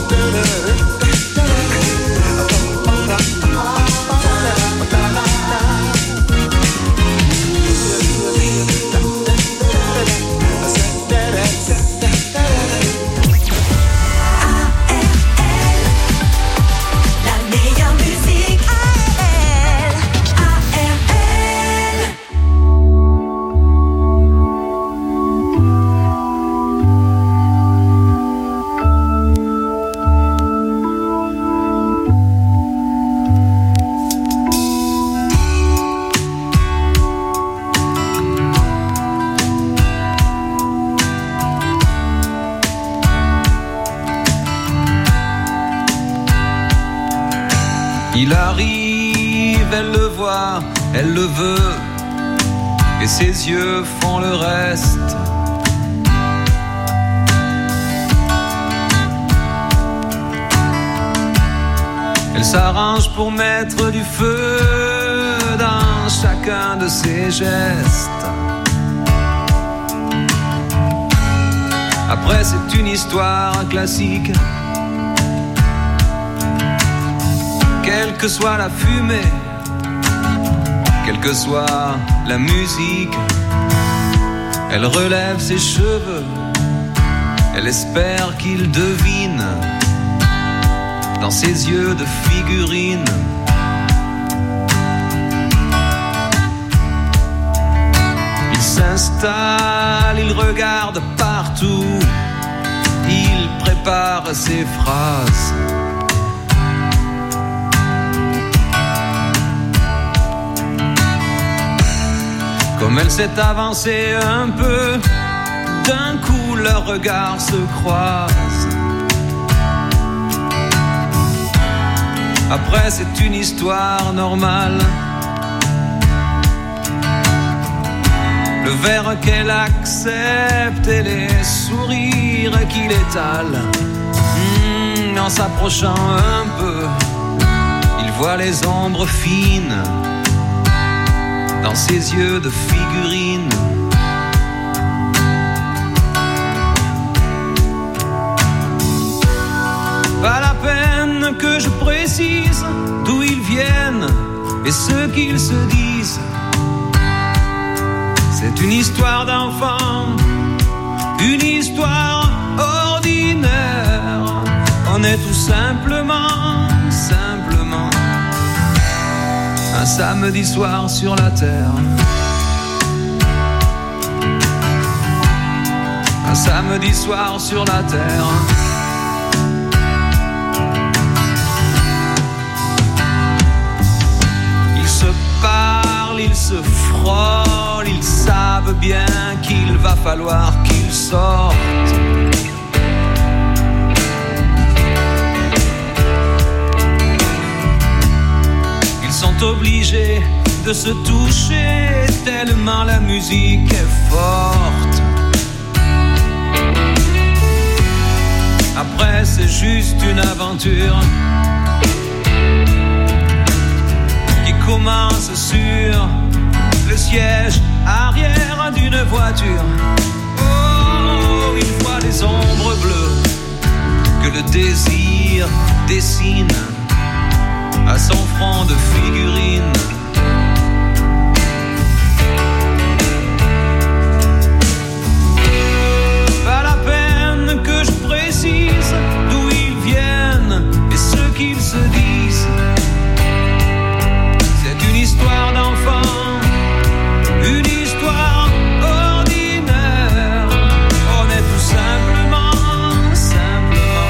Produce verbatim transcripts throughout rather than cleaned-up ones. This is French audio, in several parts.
Il arrive, elle le voit, elle le veut, et ses yeux font le reste. Elle s'arrange pour mettre du feu dans chacun de ses gestes. Après, c'est une histoire classique. Quelle que soit la fumée, quelle que soit la musique, elle relève ses cheveux, elle espère qu'il devine dans ses yeux de figurine. Il s'installe, il regarde partout, il prépare ses phrases. Comme elle s'est avancée un peu, d'un coup leurs regards se croisent. Après c'est une histoire normale. Le verre qu'elle accepte et les sourires qu'il étale. Mmh, en s'approchant un peu, il voit les ombres fines dans ses yeux de figurine. Pas la peine que je précise d'où ils viennent et ce qu'ils se disent. C'est une histoire d'enfant, une histoire ordinaire. On est tout simplement, simplement un samedi soir sur la terre. Un samedi soir sur la terre. Ils se parlent, ils se frôlent, ils savent bien qu'il va falloir qu'ils sortent. Obligés de se toucher tellement la musique est forte. Après c'est juste une aventure qui commence sur le siège arrière d'une voiture. Oh, il voit les ombres bleues que le désir dessine à son front de figurine. Pas la peine que je précise d'où ils viennent et ce qu'ils se disent. C'est une histoire d'enfant, une histoire ordinaire. On est tout simplement, simplement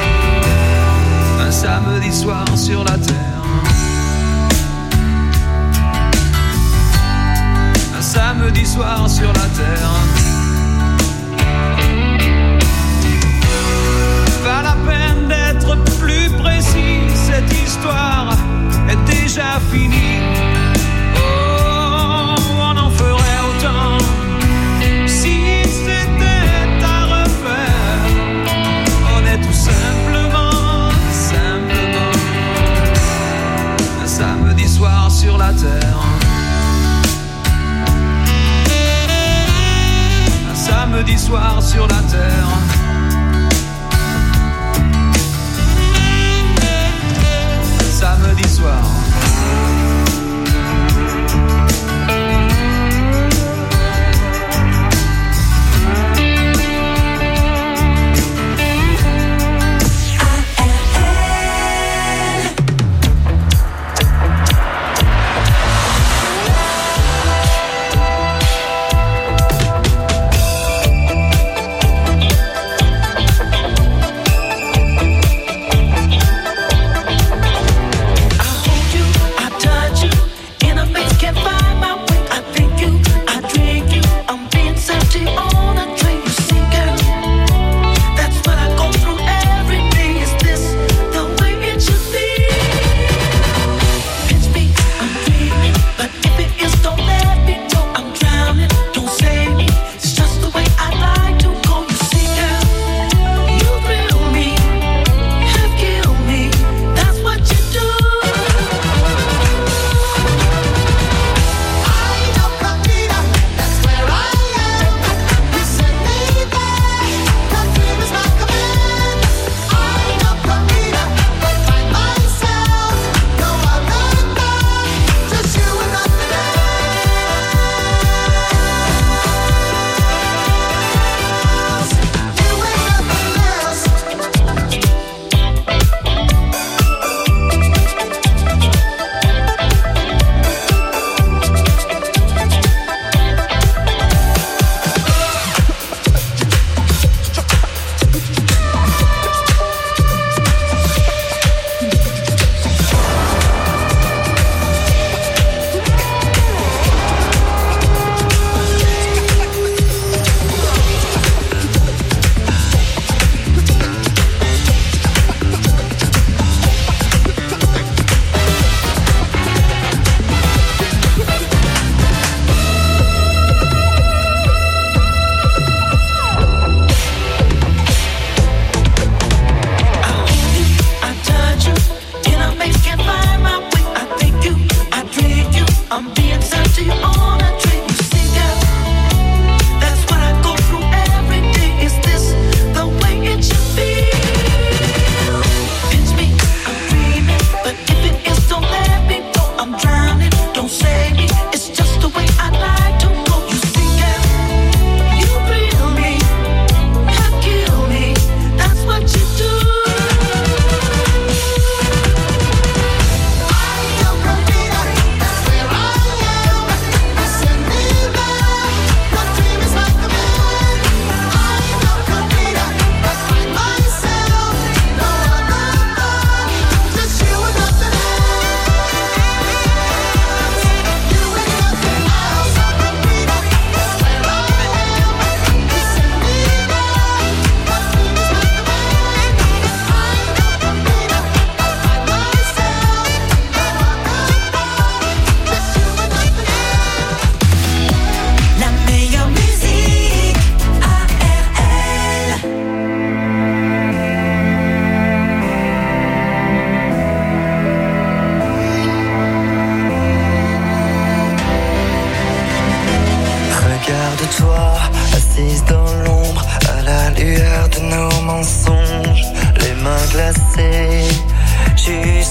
un samedi soir sur la terre. Un samedi soir sur la terre. Pas la peine d'être plus précis, cette histoire est déjà finie. Oh, on en ferait autant si c'était à refaire. On est tout simplement, simplement un samedi soir sur la terre.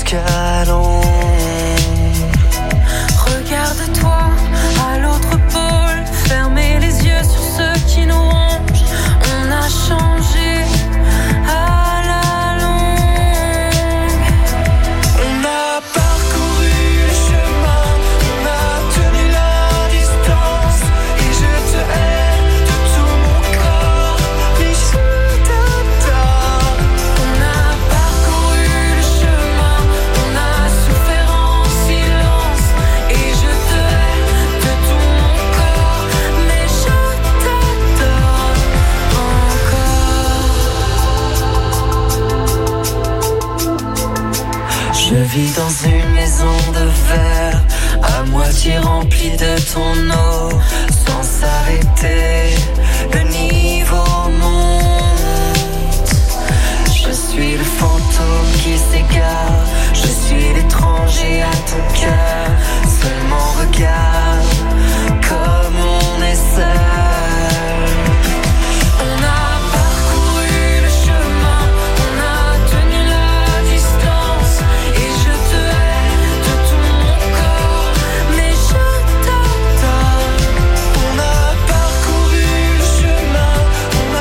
jusqu'à l'ombre. Regarde-toi à l'autre pôle, fermez les yeux sur ceux qui nous rongent. On a changé à la longue. On a parcouru le chemin, on a tenu la distance. Et je te hais de tout mon corps, mais je t'adore. On a parcouru le chemin, on a souffert en silence. Et je te hais de tout mon corps, mais je t'adore encore. Je vis dans une maison de verre, à moitié remplie de ton eau, sans s'arrêter, le niveau monte. Je suis le fantôme qui s'égare, je suis l'étranger à ton cœur. Seulement regarde comme on est seul. On a parcouru le chemin, on a tenu la distance. Et je te hais de tout mon corps, mais je t'adore. On a parcouru le chemin, on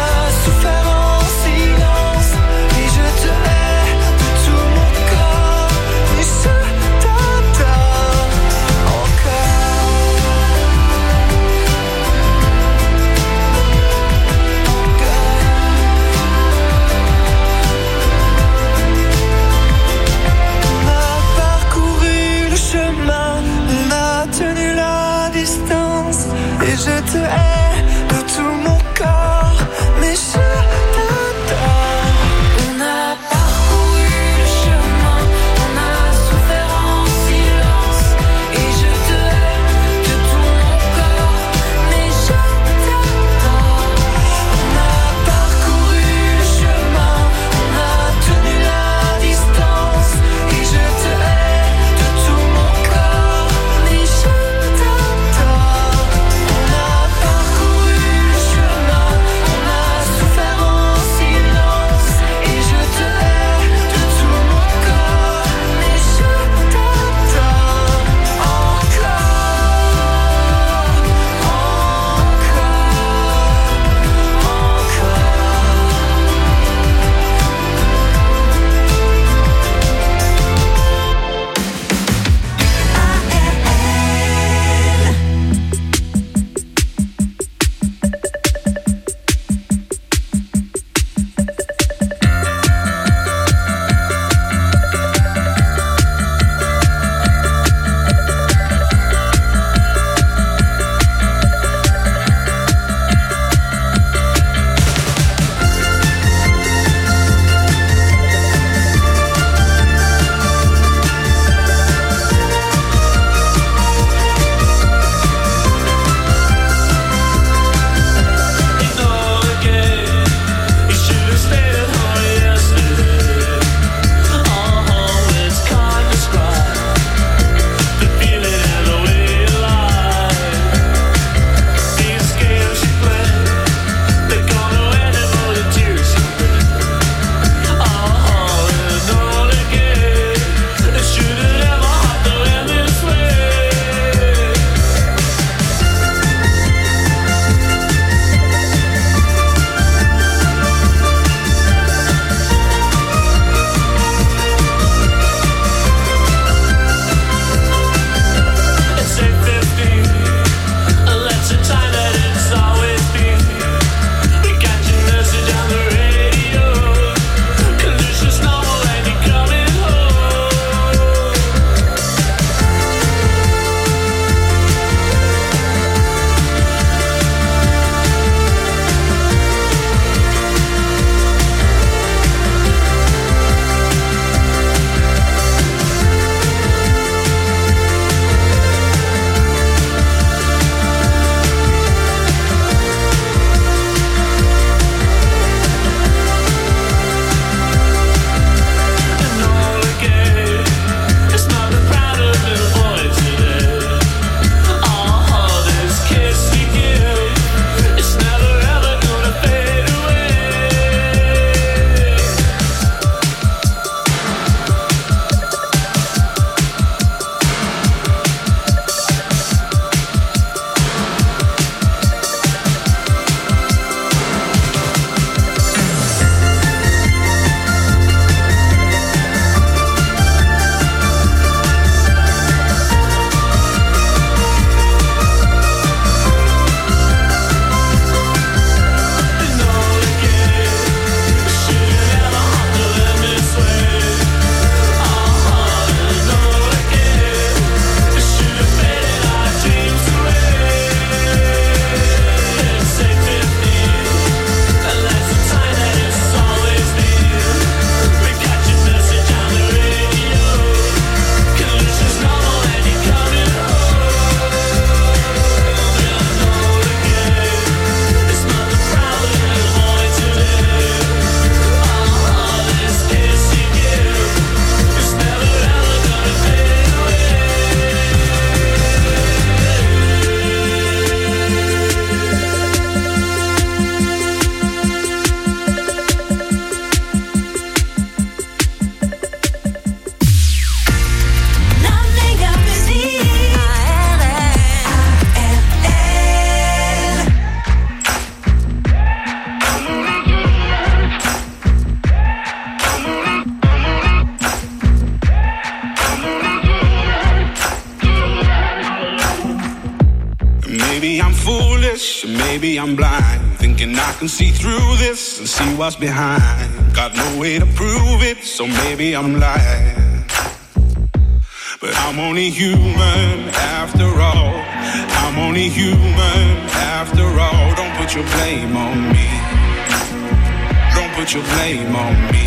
foolish, maybe I'm blind, thinking I can see through this and see what's behind. Got no way to prove it, so maybe I'm lying. But I'm only human after all. I'm only human after all. Don't put your blame on me. Don't put your blame on me.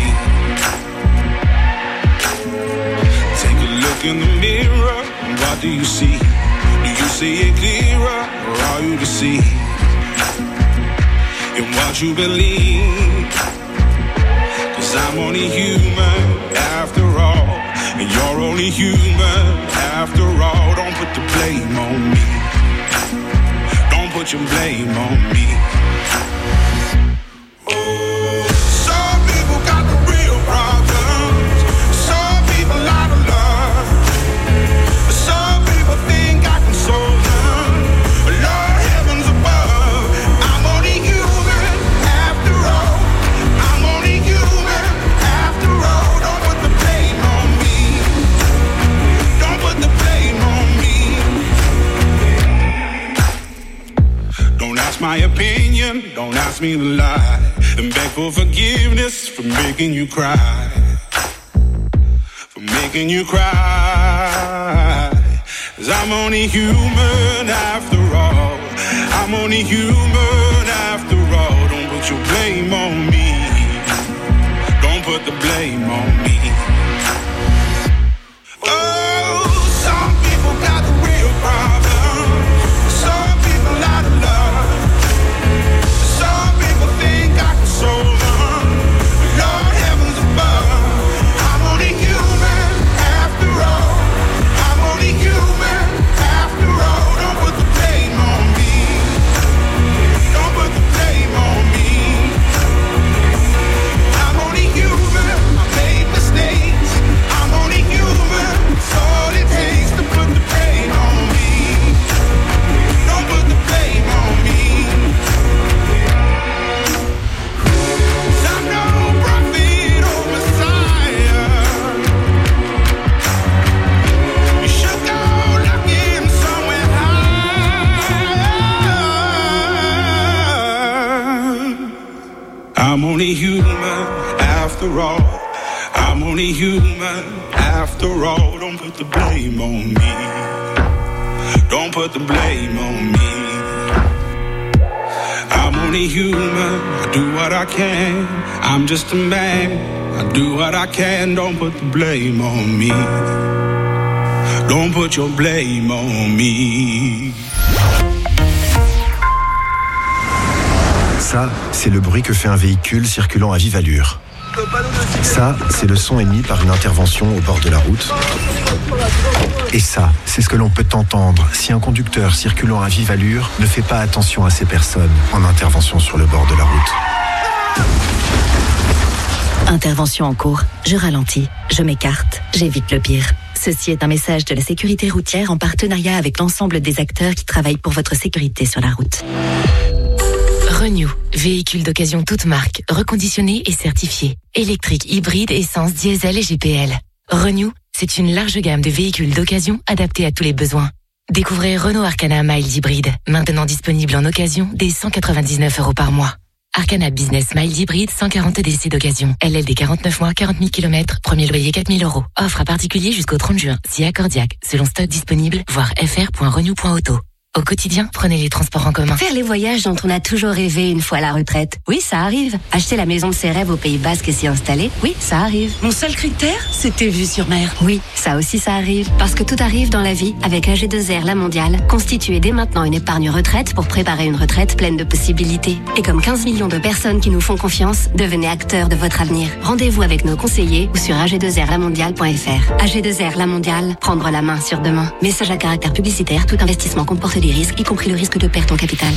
Take a look in the mirror, what do you see? Do you see it clearer, or are you deceived in what you believe? Cause I'm only human after all, and you're only human after all. Don't put the blame on me. Don't put your blame on me. Some people got the real problems. Some people out of love. Some people think I can solve them. Lord, heavens above, I'm only human after all. I'm only human after all. Don't put the blame on me. Don't put the blame on me. Don't ask my opinion, don't ask me to lie, and beg for forgiveness for making you cry. For making you cry. Cause I'm only human after all. I'm only human after all. Don't put your blame on me. Don't put the blame on me. Oh, some people got the real problem. Some people out of love. Some people think I can solve them. Lord, heavens above, I'm only human after all. I'm only human after all. Don't put the blame on me. Don't put the blame on me. I'm only human. I made mistakes. I'm only human. It's all it takes to put the blame on me. Don't put the blame on me. 'Cause I'm no prophet or Messiah. You should go looking somewhere high. I'm only human after all. I'm only human after all. Don't put the blame on me. Don't put the blame on me. I'm only human. I do what I can. I'm just a man. I do what I can. Don't put the blame on me. Don't put your blame on me. Ça, c'est le bruit que fait un véhicule circulant à vive allure. Ça, c'est le son émis par une intervention au bord de la route. Et ça, c'est ce que l'on peut entendre si un conducteur circulant à vive allure ne fait pas attention à ces personnes en intervention sur le bord de la route. Intervention en cours. Je ralentis, je m'écarte, j'évite le pire. Ceci est un message de la sécurité routière en partenariat avec l'ensemble des acteurs qui travaillent pour votre sécurité sur la route. Renew, véhicule d'occasion toute marque, reconditionné et certifié. Électrique, hybride, essence, diesel et G P L. Renew, c'est une large gamme de véhicules d'occasion adaptés à tous les besoins. Découvrez Renault Arcana Mild Hybride, maintenant disponible en occasion dès cent quatre-vingt-dix-neuf euros par mois. Arcana Business Mild Hybride, cent quarante D C d'occasion. L L D quarante-neuf mois, quarante mille kilomètres, premier loyer quatre mille euros. Offre à particulier jusqu'au trente juin, si accordiaque, selon stock disponible, voir f r point renew point auto. Au quotidien, prenez les transports en commun. Faire les voyages dont on a toujours rêvé une fois à la retraite. Oui, ça arrive. Acheter la maison de ses rêves au Pays Basque et s'y installer. Oui, ça arrive. Mon seul critère, c'était vue sur mer. Oui, ça aussi ça arrive. Parce que tout arrive dans la vie avec A G deux R La Mondiale. Constituez dès maintenant une épargne retraite pour préparer une retraite pleine de possibilités. Et comme quinze millions de personnes qui nous font confiance, devenez acteurs de votre avenir. Rendez-vous avec nos conseillers ou sur a g deux r la mondiale point f r. A G deux R La Mondiale, prendre la main sur demain. Message à caractère publicitaire, tout investissement comporte des risques, y compris le risque de perte en capital.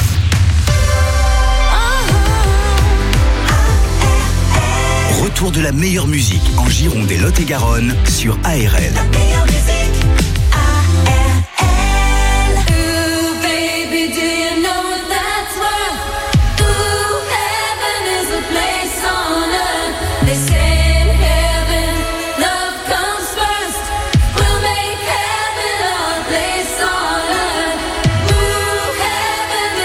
Retour de la meilleure musique en Gironde et Lot-et-Garonne sur A R L. La meilleure musique, A R L. Ooh, baby, do you know what that's worth? Ooh, heaven is a place on earth. They say in heaven, love comes first. We'll make heaven our place on earth. Ooh, heaven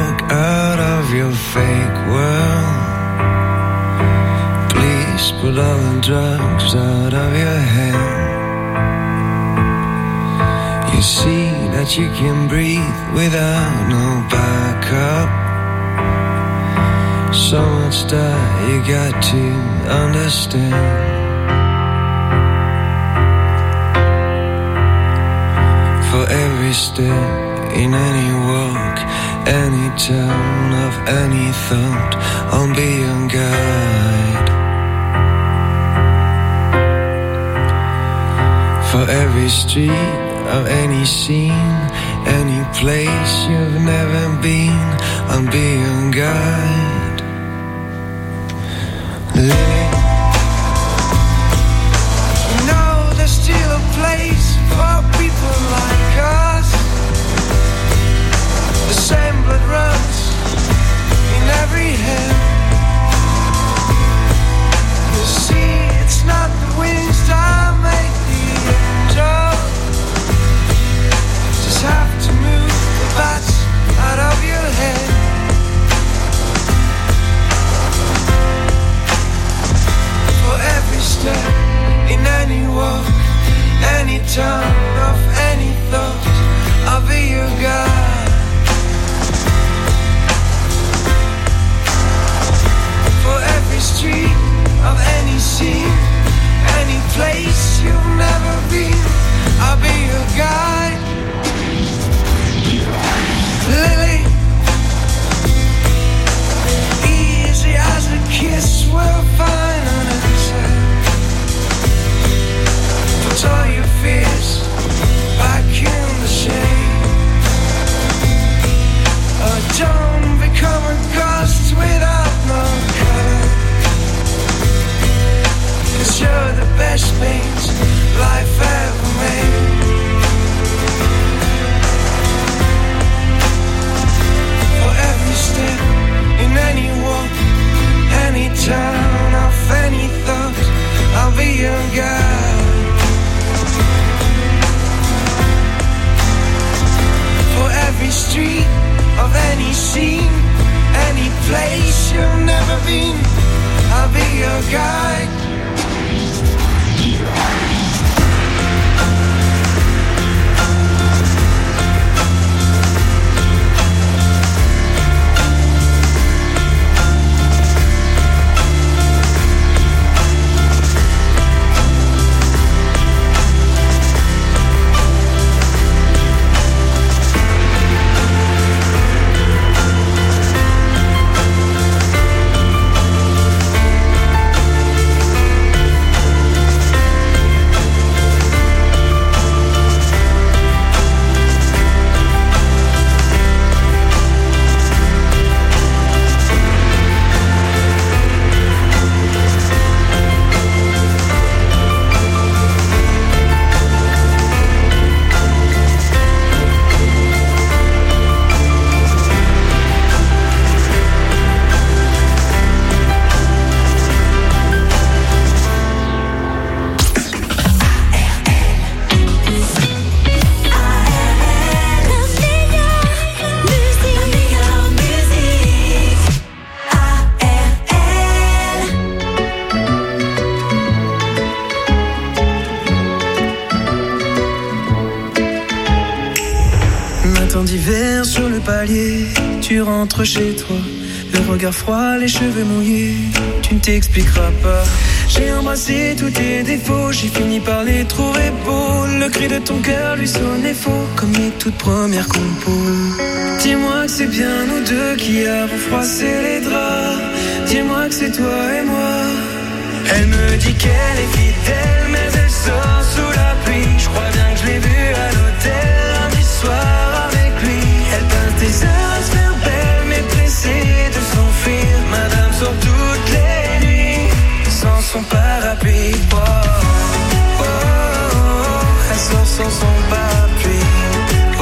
walk out of your fake world. Please put all the drugs out of your head. You see that you can breathe without no backup. So much that you got to understand. For every step in any walk, any turn of any thought, I'll be your guide. For every street of any scene, any place you've never been, I'll be your guide. Lily, you know there's still a place for people like us. The same blood runs in every hand. You see, it's not the wings that make the angel. Just have to move the bats out of your head. For every step in any walk, any turn of any thought, I'll be your guide. For every street of any scene, any place you've never been, I'll be your guide. Lily, easy as a kiss, we'll find an answer. Put all your fears back in the shade. Oh, don't become a ghost without no color. 'Cause you're the best paint life ever made. For every step in any walk, any turn of any thought, I'll be your guide. For every street of any scene, any place you've never been, I'll be your guide. Tu rentres chez toi, le regard froid, les cheveux mouillés, tu ne t'expliqueras pas. J'ai embrassé tous tes défauts, j'ai fini par les trouver beaux. Le cri de ton cœur lui sonnait faux, comme mes toutes premières compos. Dis-moi que c'est bien nous deux qui avons froissé les draps. Dis-moi que c'est toi et moi. Elle me dit qu'elle est fidèle, mais elle sort sous la pluie. Je crois bien que je l'ai vue à l'hôtel lundi soir avec lui. Elle passe des heures à se faire belle, mais pressée de s'enfuir. Madame sort toutes les nuits sans son parapluie. Oh, oh, oh, elle sort sans son parapluie. Oh,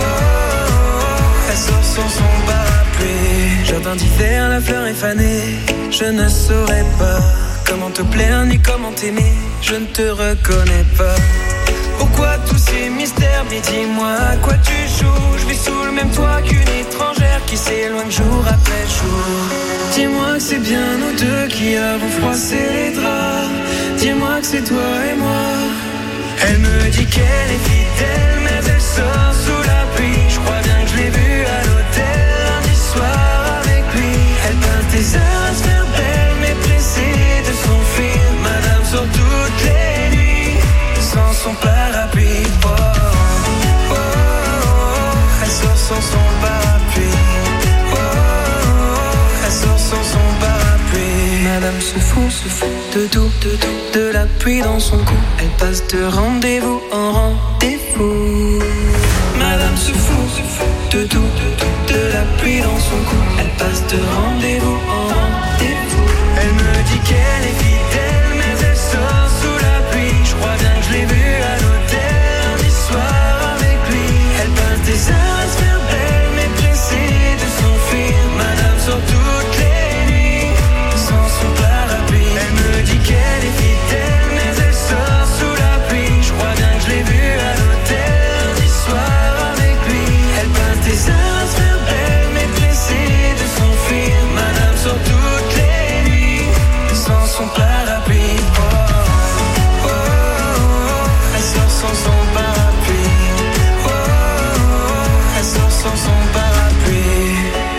oh, elle sort sans son parapluie. Jardin d'hiver, la fleur est fanée. Je ne saurais pas comment te plaire ni comment t'aimer. Je ne te reconnais pas. Pourquoi tous ces mystères? Mais dis-moi à quoi tu joues. Je vis sous le même toit qu'une étrangère qui s'éloigne jour après jour. Dis-moi que c'est bien nous deux qui avons froissé les draps. Dis-moi que c'est toi et moi. Elle me dit qu'elle est fidèle, mais elle sort sous la pluie. Je crois bien que je l'ai vue à l'hôtel lundi soir avec lui. Elle peint tes heures à se faire belle, mais pressée de s'enfuir. Madame sort toutes les nuits sans son parapluie. Oh, oh, oh, oh. Elle sort sans son parapluie. Oh, oh, oh. Elle sort sans son parapluie. Madame se fout, se fout de tout, de tout, de la pluie dans son cou. Elle passe de rendez-vous en rendez-vous. Madame se fout, se fout de tout, de tout, de la pluie dans son cou. Elle passe de rendez-vous en rendez-vous. Elle me dit qu'elle est fidèle, mais elle sort sous la pluie. Je crois bien que je l'ai vue à l'hôtel lundi soir avec lui. Elle passe des heures à se faire belle, mais pressée de s'enfuir. Madame sort toutes les nuits sans son parapluie. Elle me dit qu'elle est fidèle, mais elle sort sous la pluie. Je crois bien que je l'ai vue à l'hôtel lundi soir avec lui. Elle passe des heures à se faire belle, mais pressée de s'enfuir. Madame sort toutes les nuits sans son parapluie. Oh, oh, oh, oh. Elle sort sans son parapluie. Oh, oh, oh. Elle sort sans son parapluie.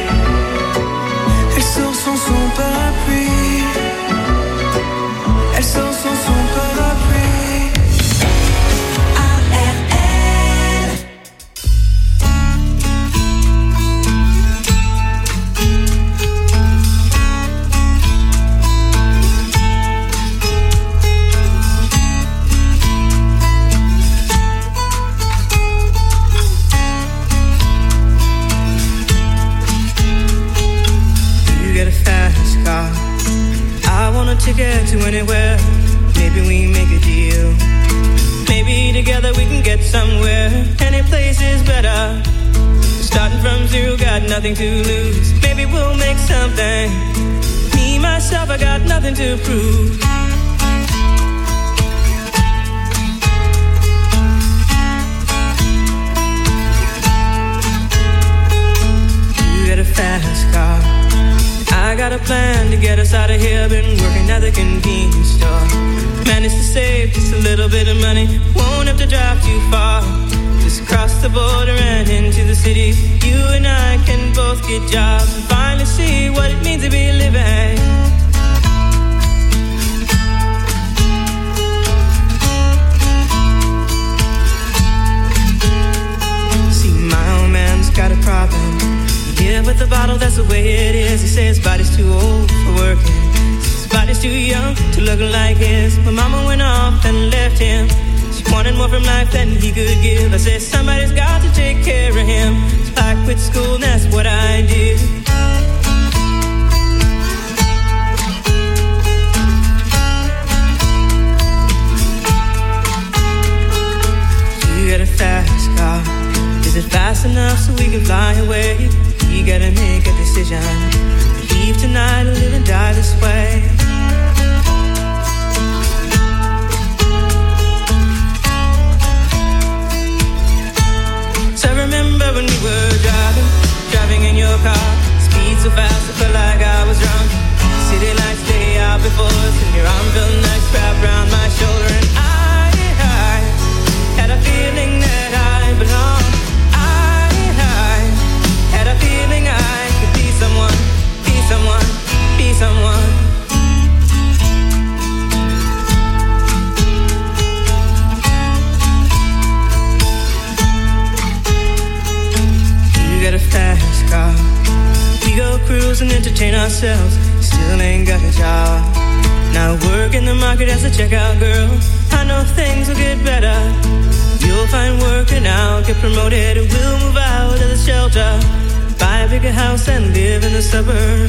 Elle sort sans son parapluie. Elle sort sans son parapluie. A R L. You get a fast car. I want a ticket to anywhere. Maybe we make a deal. Maybe together we can get somewhere. Any place is better. Starting from zero, got nothing to lose. Maybe we'll make something. Me, myself, I got nothing to prove. You get a fast car. I got a plan to get us out of here. Been working at the convenience store. Managed to save just a little bit of money. Won't have to drive too far. Just cross the border and into the city. You and I can both get jobs and finally see what it means to be living. See, my old man's got a problem. Yeah, with the bottle, that's the way it is. He says his body's too old for working. His body's too young to look like his. My mama went off and left him. She wanted more from life than he could give. I said somebody's got to take care of him. So I quit school and that's what I did. You got a fast car. Is it fast enough so we can fly away? You gotta make a decision. Leave tonight or live and die this way. So I remember when we were driving, driving in your car. Speed so fast I felt like I was drunk. City lights lay out before us, and your arm felt nice wrapped around my shoulder. And I, I had a feeling that I belonged. Had a feeling I could be someone, be someone, be someone. You got a fast car. We go cruise and entertain ourselves. Still ain't got a job. Now work in the market as a checkout girl. I know things will get better. You'll find work and I'll get promoted. We'll move out of the shelter. Buy a bigger house and live in the suburbs.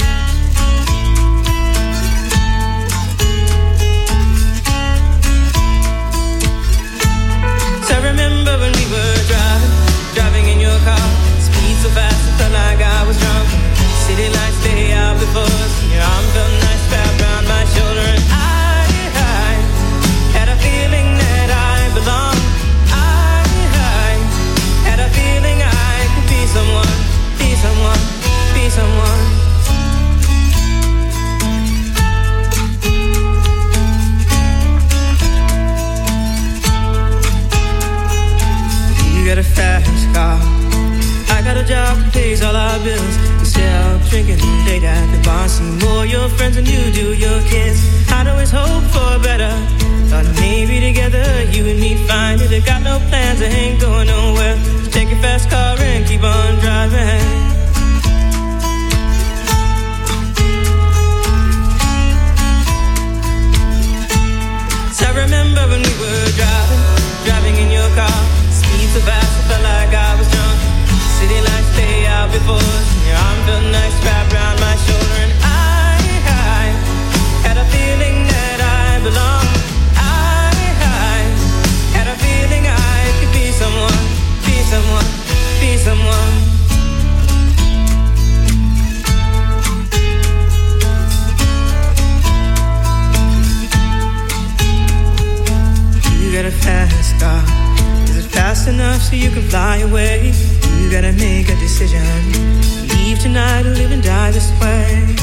So I remember when we were driving, driving in your car. Speed so fast I felt like I was drunk. City lights lay out before us. Your arm felt nice wrapped around my shoulder. And I, I had a feeling that I belonged. can't see more your friends than you do your kids. I'd always hope for better. Thought maybe together you and me find it. I got no plans, I ain't going nowhere. So take your fast car and keep on driving. I remember when we were driving, driving in your car. Speed so fast, I felt like I was drunk. City lights stay out before us, and your arm felt nice wrapped around my shoulder. And I, I had a feeling that I belonged. I, I had a feeling I could be someone, be someone, be someone. You got a fast car. Is it fast enough so you can fly away? You gotta make a decision. Leave tonight or live and die this way.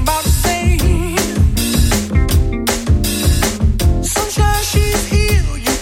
Sunshine, she's here. You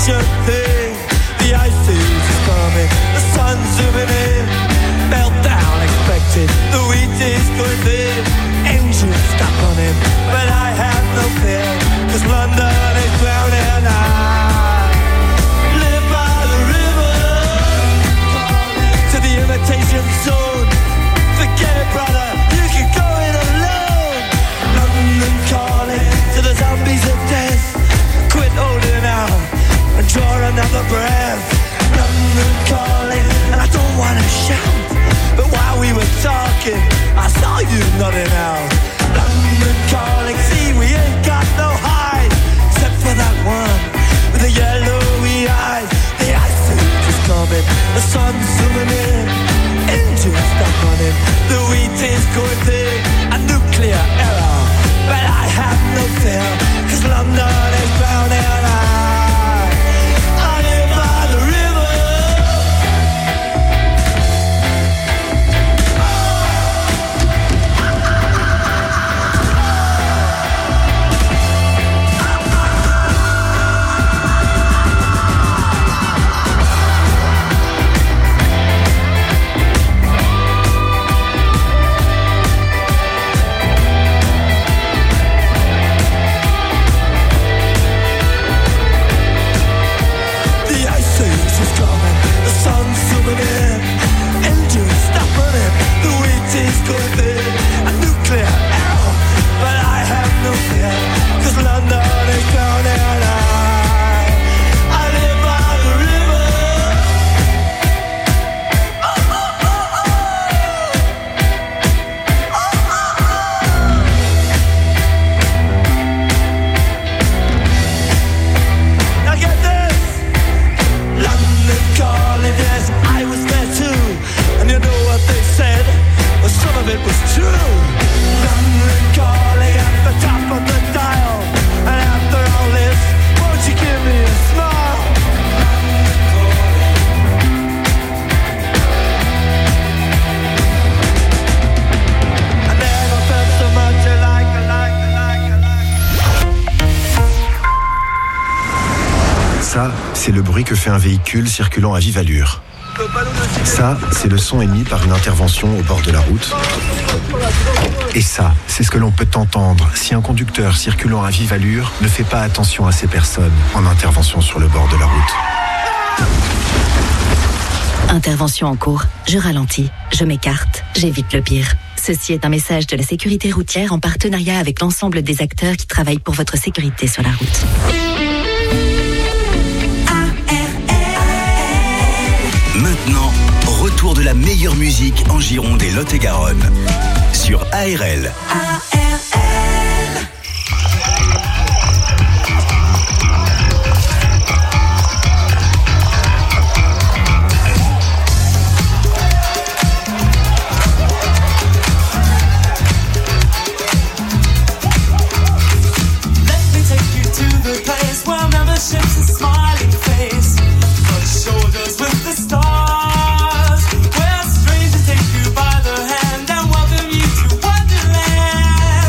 ancient thing. The ice age is coming, the sun's zooming in. Meltdown expected, the wheat is going thin. Engines stop running, but I have no fear, 'cause London is drowning. I live by the river, to the imitation zone. Forget it, brother, you can go it alone. London calling to the zombies of death. Quit holding out and draw another breath. London calling, and I don't wanna shout, but while we were talking, I saw you nodding out. London calling, see we ain't got no hide, except for that one with the yellowy eyes. The ice age is coming, the sun's zooming in. Engines stop running, the wheat is going thin. A nuclear error, but I have no fear, 'cause London is drowning. I, I live by the river. Ça, c'est le bruit que fait un véhicule circulant à vive allure. Ça, c'est le son émis par une intervention au bord de la route. Et ça, c'est ce que l'on peut entendre si un conducteur circulant à vive allure ne fait pas attention à ces personnes en intervention sur le bord de la route. Intervention en cours, je ralentis, je m'écarte, j'évite le pire. Ceci est un message de la sécurité routière en partenariat avec l'ensemble des acteurs qui travaillent pour votre sécurité sur la route. Maintenant, retour de la meilleure musique en Gironde et Lot-et-Garonne sur A R L. Where strangers take you by the hand and welcome you to Wonderland.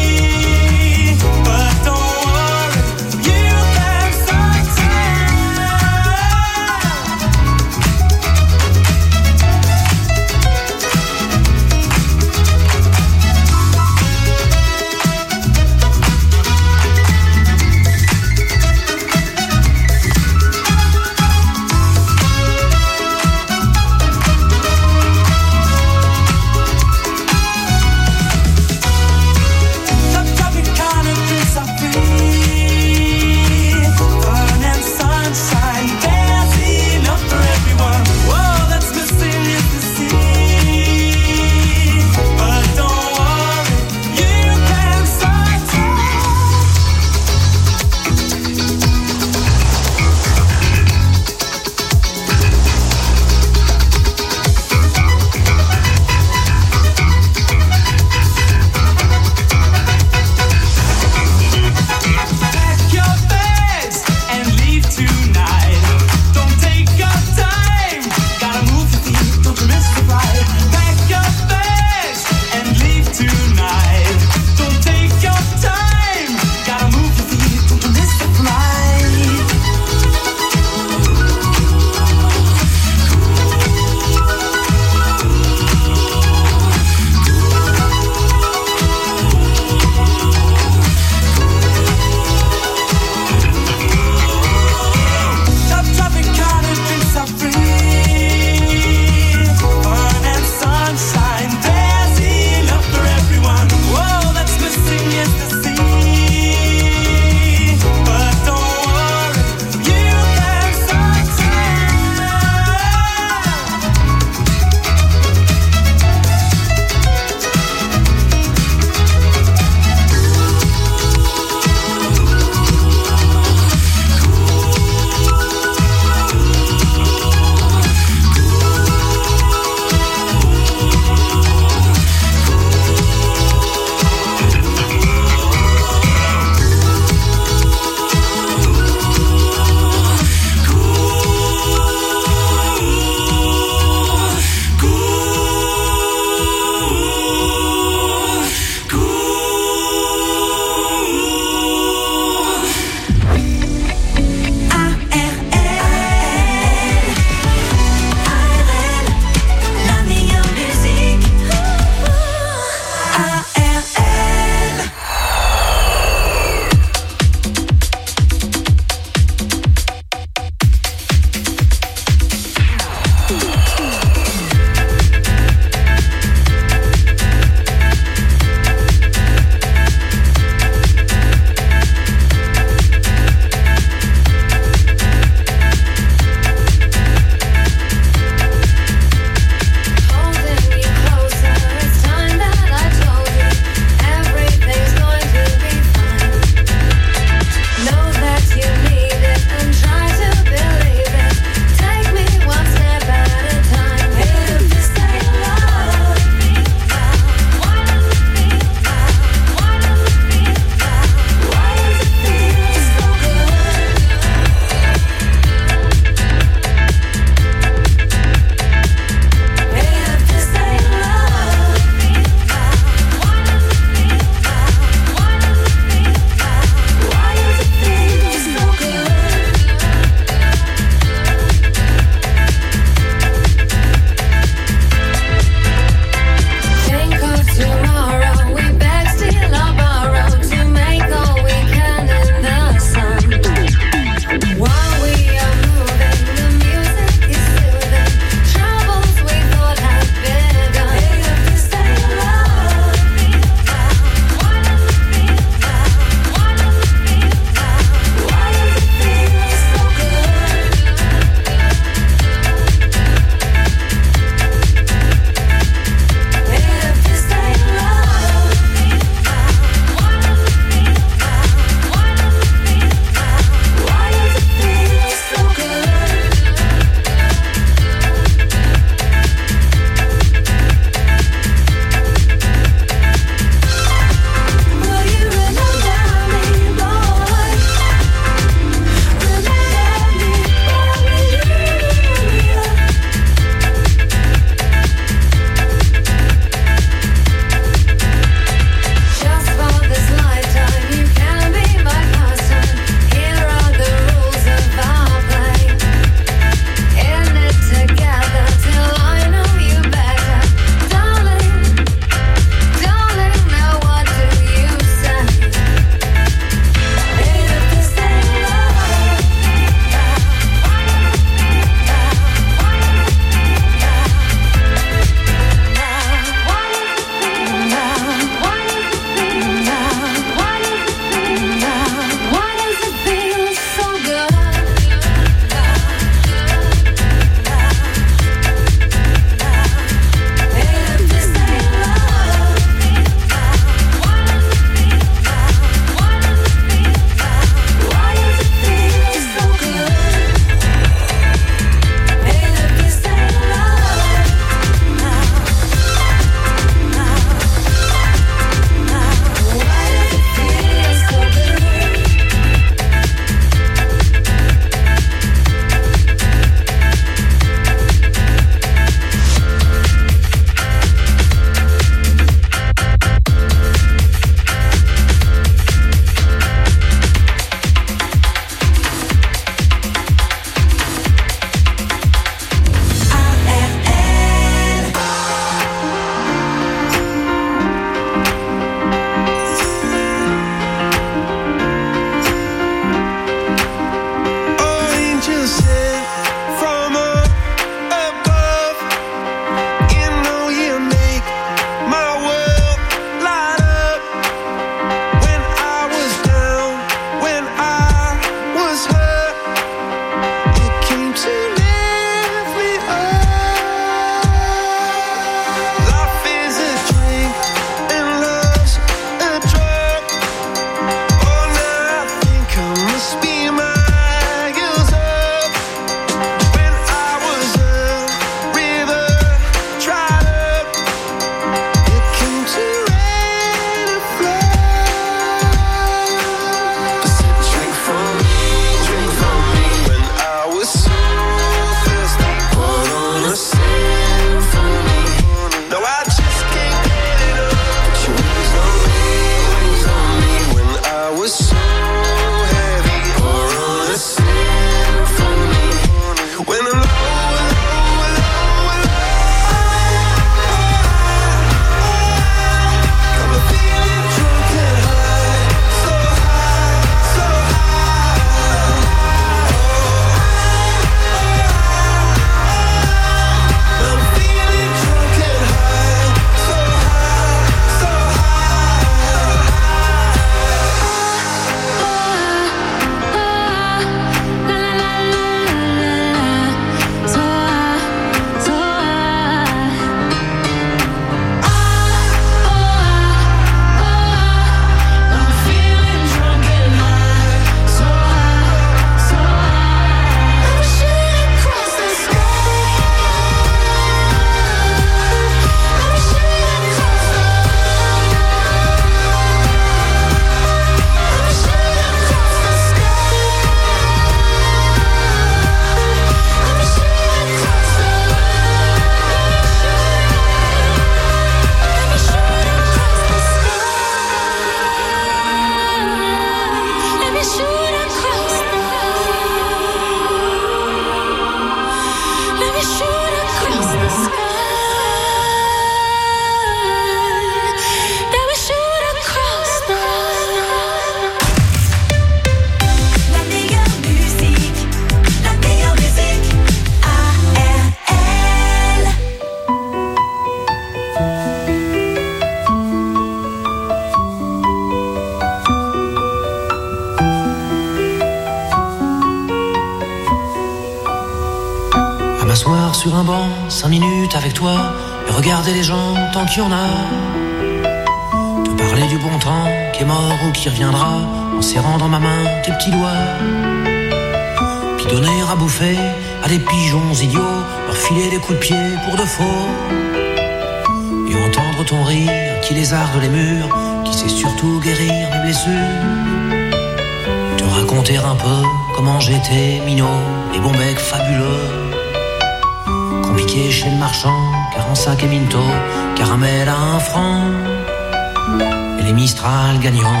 un banc, cinq minutes avec toi, et regarder les gens tant qu'il y en a. Te parler du bon temps qui est mort ou qui reviendra, en serrant dans ma main tes petits doigts. Puis donner à bouffer à des pigeons idiots, leur filer des coups de pied pour de faux. Et entendre ton rire qui lézarde les murs, qui sait surtout guérir mes blessures. Te raconter un peu comment j'étais minot, les bons becs fabuleux. Compliqué chez le marchand, quarante-cinq et minto, caramel à un franc, et les Mistral gagnants.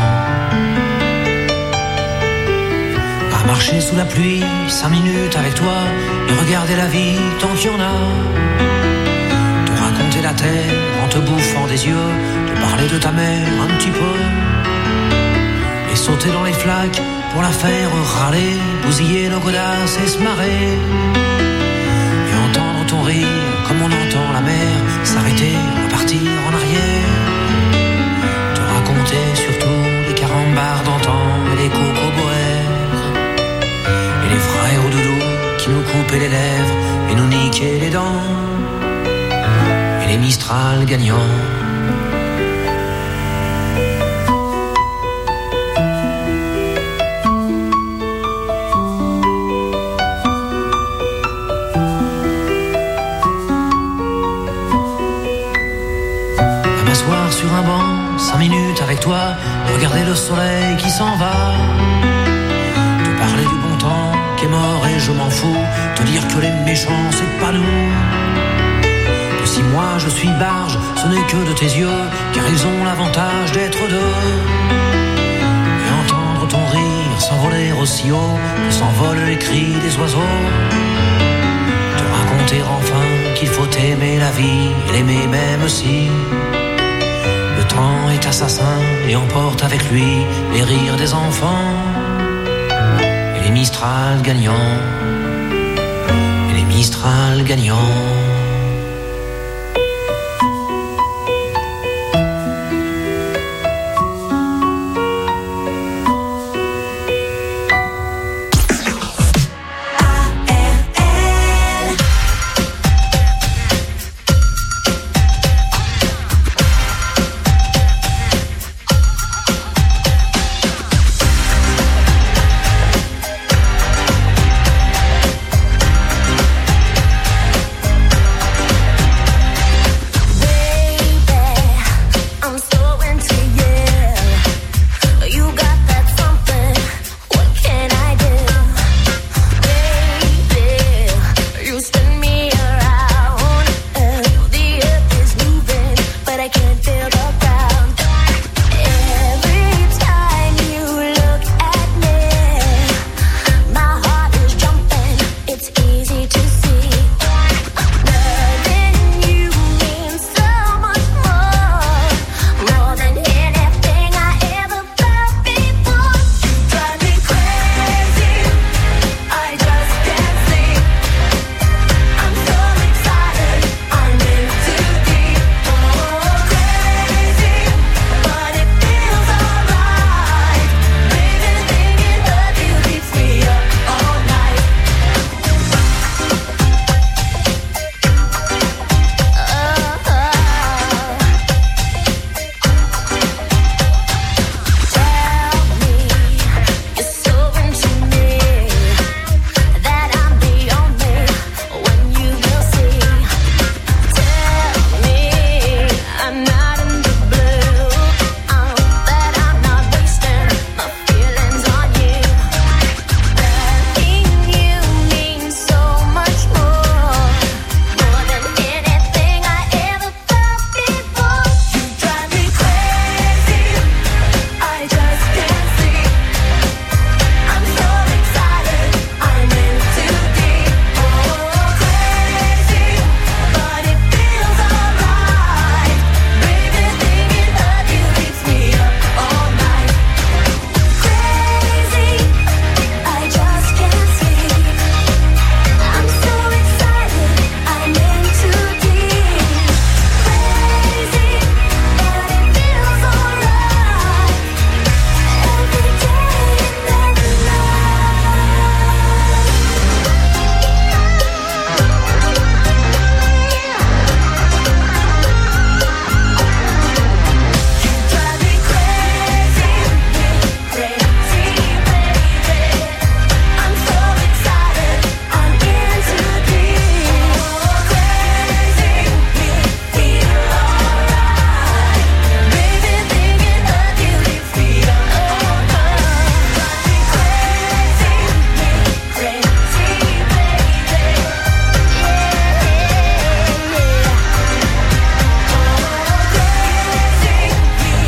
À marcher sous la pluie, cinq minutes avec toi, et regarder la vie tant qu'il y en a. Te raconter la terre en te bouffant des yeux, te parler de ta mère un petit peu, et sauter dans les flaques pour la faire râler, bousiller nos godasses et se marrer. Et entendre ton rire comme on entend la mer s'arrêter, repartir en arrière. Te raconter surtout les carambars d'antan et les cocoboères, et les frères au doudou qui nous coupaient les lèvres et nous niquaient les dents, et les Mistral gagnants. Sur un banc, cinq minutes avec toi, regarder le soleil qui s'en va. Te parler du bon temps qui est mort et je m'en fous. Te dire que les méchants c'est pas nous. Que si moi je suis barge, ce n'est que de tes yeux, car ils ont l'avantage d'être deux. Et entendre ton rire s'envoler aussi haut que s'envolent les cris des oiseaux. Te raconter enfin qu'il faut aimer la vie et l'aimer même si le temps est assassin et emporte avec lui les rires des enfants, et les Mistral gagnants, et les Mistral gagnants.